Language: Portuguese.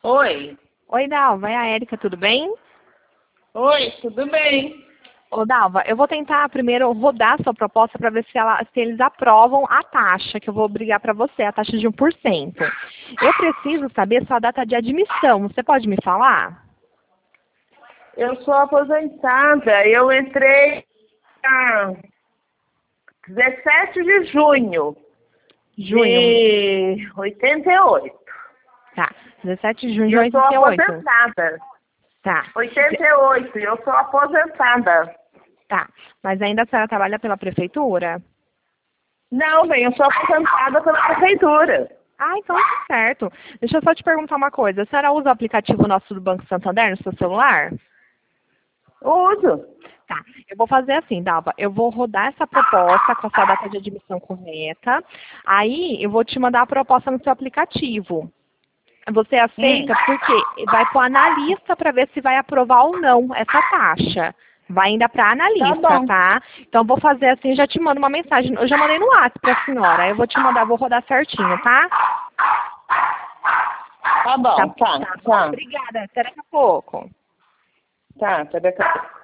Oi. Oi, Dalva, é a Érica, tudo bem? Oi, tudo bem? Ô, Dalva, eu vou tentar primeiro rodar a sua proposta para ver se eles aprovam a taxa que eu vou obrigar para você, a taxa de 1%. Eu preciso saber sua data de admissão. Você pode me falar? Eu sou aposentada. Eu entrei a 17 de junho de 88. Tá, 17 de junho E de eu sou 88. aposentada. Tá, 88. E eu sou aposentada. tá. Mas ainda a senhora trabalha pela prefeitura? Não, bem, eu sou aposentada pela prefeitura. Ah, então tá certo. Deixa eu só te perguntar uma coisa. A senhora usa o aplicativo nosso do Banco Santander no seu celular? Uso. Tá, eu vou fazer assim, Dalva, eu vou rodar essa proposta com a sua data de admissão correta, aí eu vou te mandar a proposta no seu aplicativo. Você aceita? Porque vai para o analista para ver se vai aprovar ou não essa taxa. Vai ainda para analista, Tá bom. tá? Então vou fazer assim, já te mando uma mensagem. Eu já mandei no WhatsApp para a senhora, aí eu vou te mandar, vou rodar certinho, tá? Tá bom, tá. Obrigada, até daqui a pouco. Tá, até daqui a pouco.